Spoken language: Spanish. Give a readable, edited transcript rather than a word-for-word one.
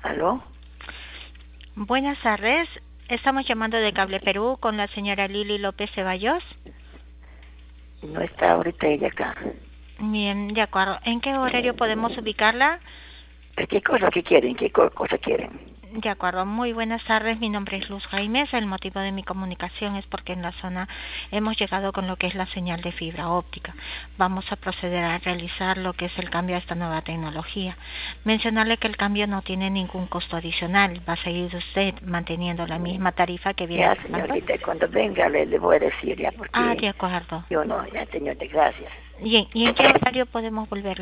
¿Aló? Buenas tardes, estamos llamando de Cable Perú con la señora Lili López Ceballos. No está ahorita ella acá. Bien, de acuerdo. ¿En qué horario podemos ubicarla? ¿Qué cosa que quieren? ¿Qué cosa quieren? De acuerdo, muy buenas tardes, mi nombre es Luz Jaimes, el motivo de mi comunicación es porque en la zona hemos llegado con lo que es la señal de fibra óptica. Vamos a proceder a realizar lo que es el cambio a esta nueva tecnología. Mencionarle que el cambio no tiene ningún costo adicional, va a seguir usted manteniendo la misma tarifa que viene Ya, pagando. señorita, cuando venga le voy a decir ya, Ah, porque de acuerdo. yo no, ya, señorita, gracias. ¿Y en qué horario podemos volver?